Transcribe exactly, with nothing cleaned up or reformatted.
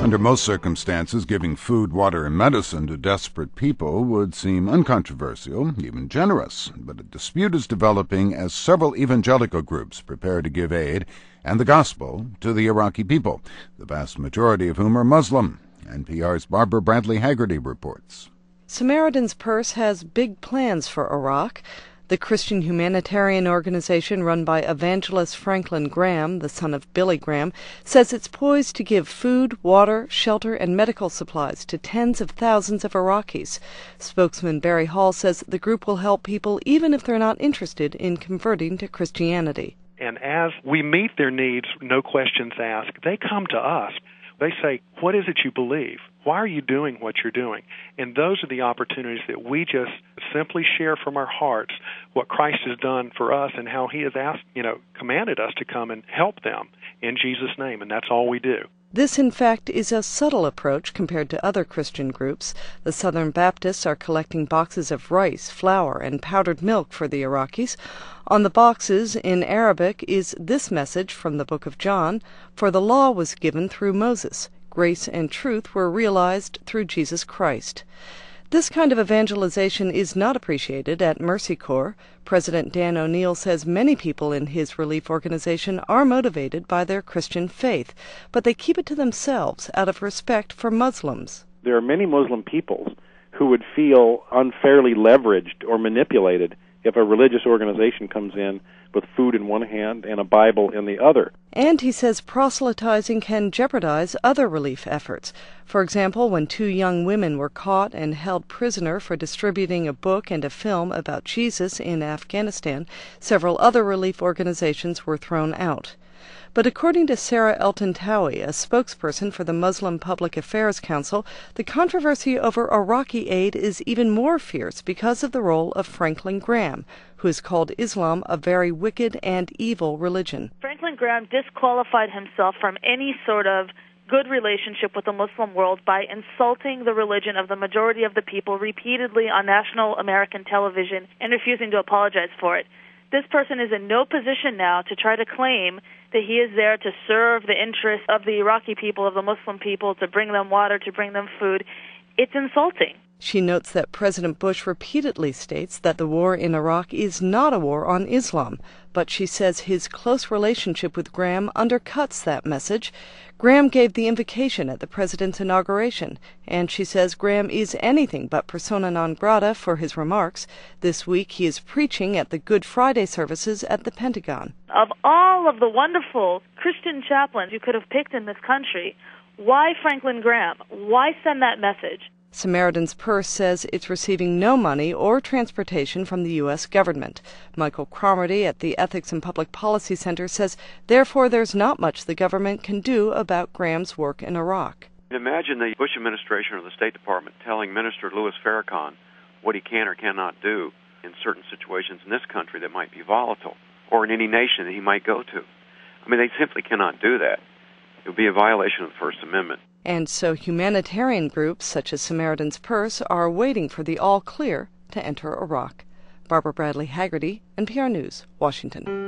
Under most circumstances, giving food, water, and medicine to desperate people would seem uncontroversial, even generous. But a dispute is developing as several evangelical groups prepare to give aid and the gospel to the Iraqi people, the vast majority of whom are Muslim. N P R's Barbara Bradley Haggerty reports. Samaritan's Purse has big plans for Iraq. The Christian humanitarian organization run by evangelist Franklin Graham, the son of Billy Graham, says it's poised to give food, water, shelter, and medical supplies to tens of thousands of Iraqis. Spokesman Barry Hall says the group will help people even if they're not interested in converting to Christianity. And as we meet their needs, no questions asked, they come to us. They say, what is it you believe? Why are you doing what you're doing? And those are the opportunities that we just simply share from our hearts what Christ has done for us and how He has asked, you know, commanded us to come and help them in Jesus' name, and that's all we do. This, in fact, is a subtle approach compared to other Christian groups. The Southern Baptists are collecting boxes of rice, flour, and powdered milk for the Iraqis. On the boxes, in Arabic, is this message from the book of John: "For the law was given through Moses. Grace and truth were realized through Jesus Christ." This kind of evangelization is not appreciated at Mercy Corps. President Dan O'Neill says many people in his relief organization are motivated by their Christian faith, but they keep it to themselves out of respect for Muslims. There are many Muslim peoples who would feel unfairly leveraged or manipulated if a religious organization comes in with food in one hand and a Bible in the other. And he says proselytizing can jeopardize other relief efforts. For example, when two young women were caught and held prisoner for distributing a book and a film about Jesus in Afghanistan, several other relief organizations were thrown out. But according to Sarah Elton-Towie, a spokesperson for the Muslim Public Affairs Council, the controversy over Iraqi aid is even more fierce because of the role of Franklin Graham, who has called Islam a very wicked and evil religion. Franklin Graham disqualified himself from any sort of good relationship with the Muslim world by insulting the religion of the majority of the people repeatedly on national American television and refusing to apologize for it. This person is in no position now to try to claim that he is there to serve the interests of the Iraqi people, of the Muslim people, to bring them water, to bring them food. It's insulting. She notes that President Bush repeatedly states that the war in Iraq is not a war on Islam, but she says his close relationship with Graham undercuts that message. Graham gave the invocation at the president's inauguration, and she says Graham is anything but persona non grata for his remarks. This week he is preaching at the Good Friday services at the Pentagon. Of all of the wonderful Christian chaplains you could have picked in this country, why Franklin Graham? Why send that message? Samaritan's Purse says it's receiving no money or transportation from the U S government. Michael Cromarty at the Ethics and Public Policy Center says, therefore, there's not much the government can do about Graham's work in Iraq. Imagine the Bush administration or the State Department telling Minister Louis Farrakhan what he can or cannot do in certain situations in this country that might be volatile, or in any nation that he might go to. I mean, they simply cannot do that. It would be a violation of the First Amendment. And so humanitarian groups such as Samaritan's Purse are waiting for the all-clear to enter Iraq. Barbara Bradley Haggerty, N P R News, Washington.